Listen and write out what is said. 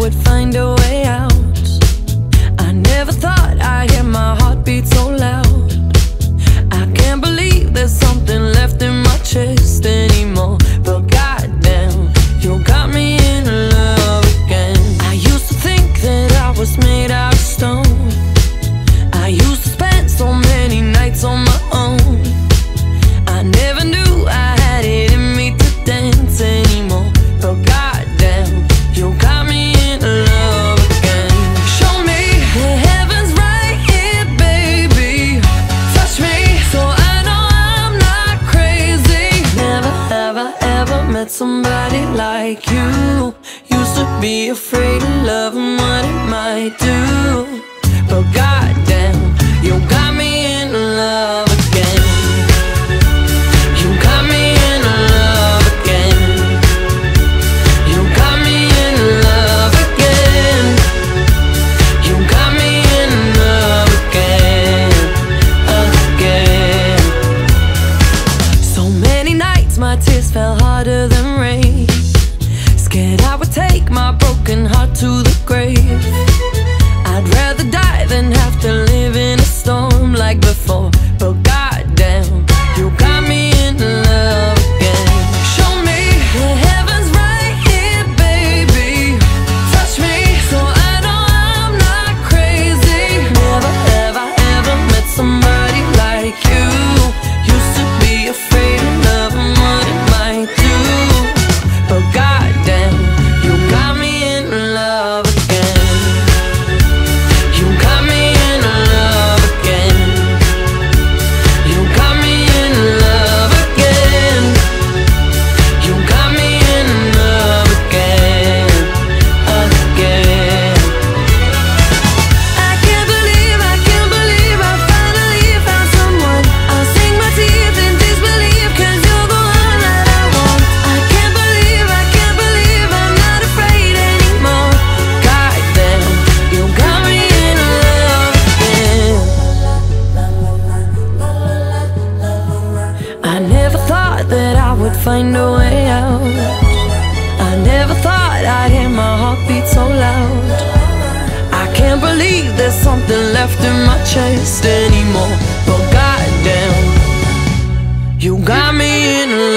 would find a way out. I never thought I'd hear my heartbeat so loud. I can't believe there's something left in my chest anymore. But goddamn, you got me in love again. I used to think that I was made out of stone. I used to spend so many nights on my own. I never knew I had it in me to dance anymore. But goddamn, you got me in love again. Show me the heaven's right here, baby. Touch me so I know I'm not crazy. Never have I ever met somebody like you. Used to be afraid of love and what it might do. But goddamn, you got me in love again. You got me in love again. You got me in love again. You got me in love again, again. So many nights my tears fell harder than rain. Scared I would take my broken heart to the grave. I'd rather die than have to live in a storm like before. But goddamn, you got me in love again. Show me the heaven's right here, baby. Touch me so I know I'm not crazy. Never have I ever met somebody like you. Used to be afraid of love and what it might do. But goddamn, you got me in love again. You got me in love again. You got me in love again. You got me in love again, again. I can't believe I finally found someone. I'll sink my teeth in disbelief, 'cause you're the one that I want. I can't believe I'm not afraid anymore. Goddamn, you got me in love again. I never thought that I would find a way out. I never thought I'd hear my heartbeat so loud. I can't believe there's something left in my chest anymore. But goddamn, you got me in love.